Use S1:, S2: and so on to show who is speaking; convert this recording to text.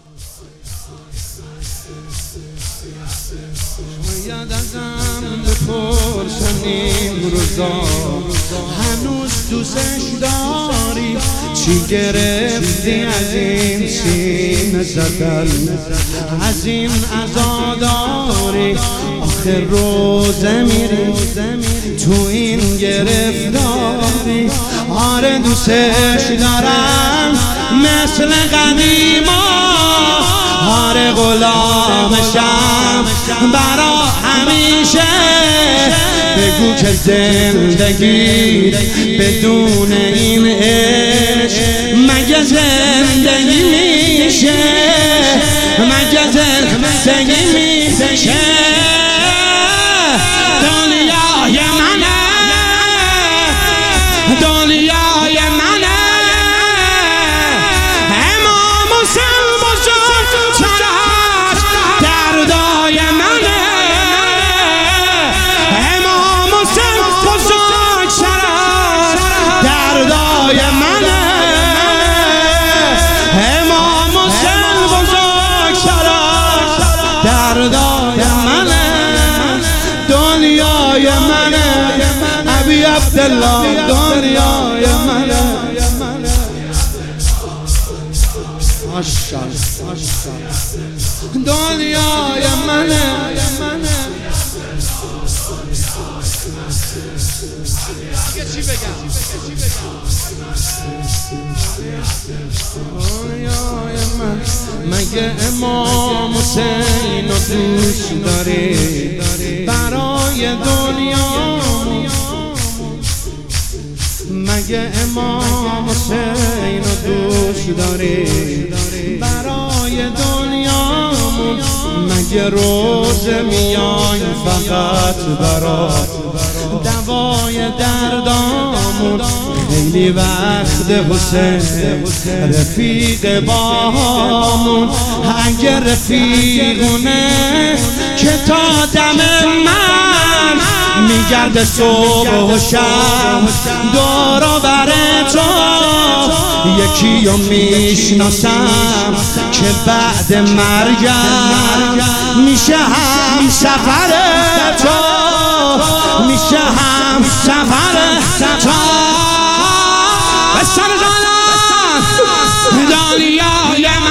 S1: شاید ازم بپرسن این روزا هنوز دوستش داری؟ چی گرفتی از این سینه زدن؟ از این عزاداری؟ آخر روزه میری تو این گرفتاری. آره دوستش دارم مثل قدیما، آره غلامشم برا همیشه. بگو که زندگی بدون این عشق مگه زندگی میشه؟ مگه زندگی میشه؟ دنیای منه، دنیای منه. امام حسین بزرگ چراش دردای منه. امام حسین بزرگ چراش دردای منه. امام حسین بزرگ چراش دردای منه. دنیای منه ابی عبدالله، دنیای منه. دنیای منه. مگه امام حسین رو دوست داری برای دنیا؟ مگه امام حسین رو دوست داری برای دنیامون؟ مگه روزه میای فقط برات دوای دردامون؟ خیلی وقت حسین رفیق باهامون. اگه رفیقونه که تا دم من میگرده صبح و شب دور و بر تو. یکی رو میشناسم که بعد مرگم میشه هم سفر تو، میشه هم سفر تو. بسر زنم دنیای من